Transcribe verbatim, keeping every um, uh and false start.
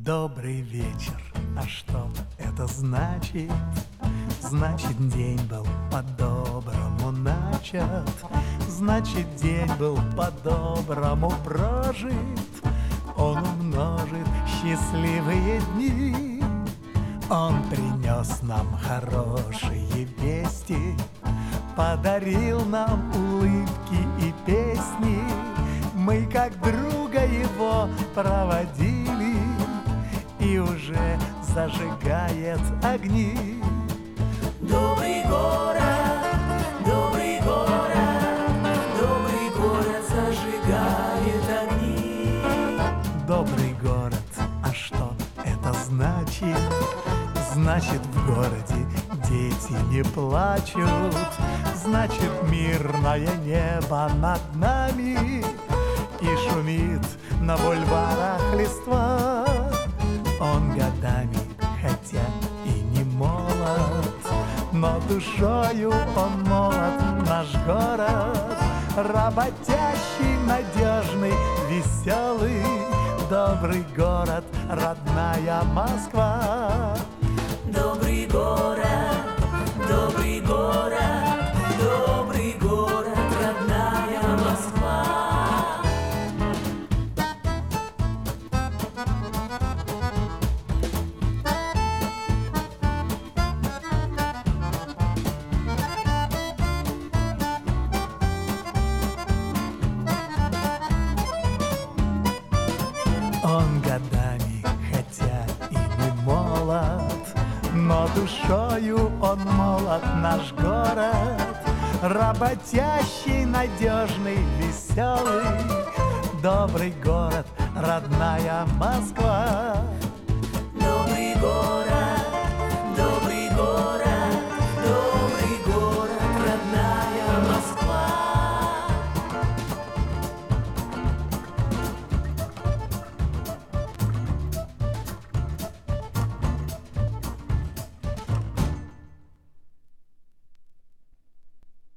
Добрый вечер, а что это значит? Значит, день был по-доброму начат, значит, день был по-доброму прожит. Он умножит счастливые дни, он принес нам хорошие вести, подарил нам улыбки и песни. Мы как друга его проводили, и уже зажигает огни. Добрый город, добрый город, добрый город зажигает огни. Добрый город, а что это значит? Значит, в городе дети не плачут, значит, мирное небо над нами, и шумит на бульварах листва. Он годами, хотя и не молод, но душою он молод, наш город. Работящий, надежный, веселый, добрый город, родная Москва. Добрый город, добрый город, добрый город, родная Москва. Он годами, хотя и не молод, но душою он молод, наш город. Работящий, надежный, веселый, добрый город, родная Москва. Добрый город,